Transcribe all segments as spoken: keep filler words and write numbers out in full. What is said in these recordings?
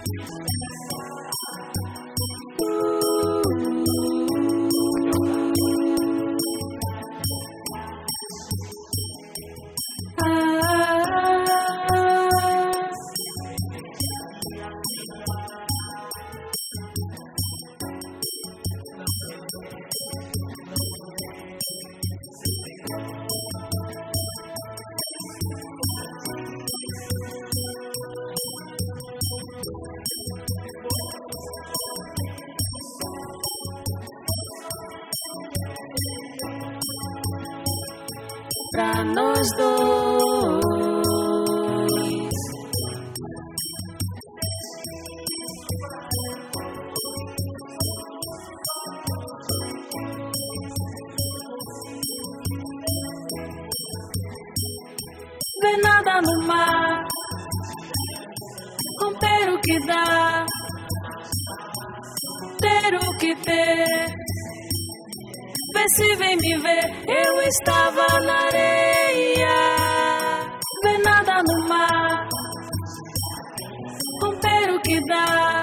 Pra nós dois, ver nada no mar, romper o que dá, ter o que ter. Vê se vem me ver, eu estava na areia. Ver nada no mar, romper o que dá,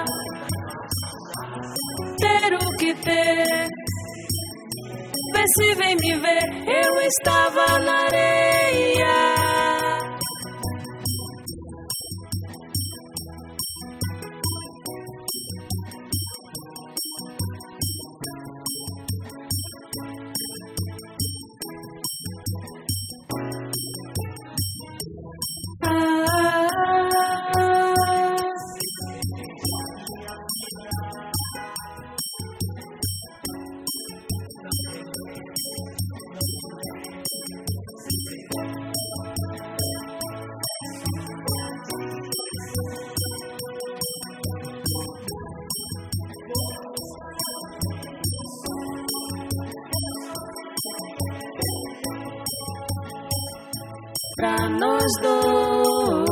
ter o que ter. Vê se vem me ver, eu estava na areia. Pra nós dois,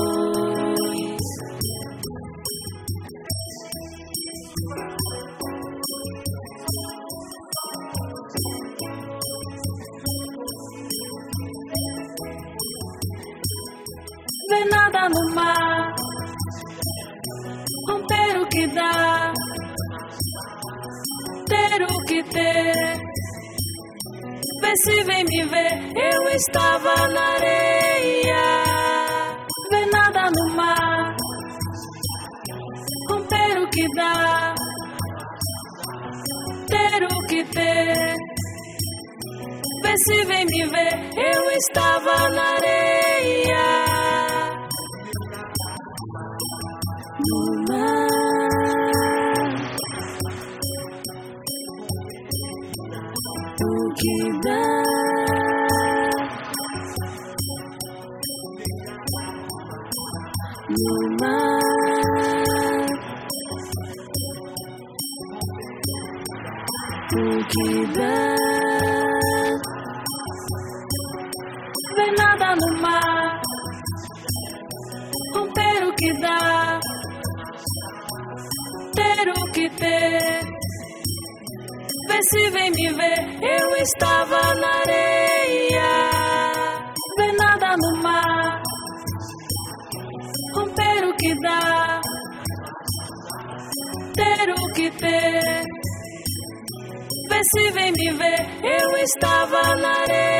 ver nada no mar, romper o que dá, ter o que ter. Vê se vem me ver, eu estava na areia. Ver nada no mar, romper o que dá, ter o que ter. Vê se vem me ver, eu estava na areia. No mar, o que dá, no mar, o que dá. Ver nada no mar, romper o que dá, ter o que ter. Vê se vem me ver, eu estava na areia. Ver nada no mar, romper o que dá, ter o que ter. Vê se vem me ver, eu estava na areia.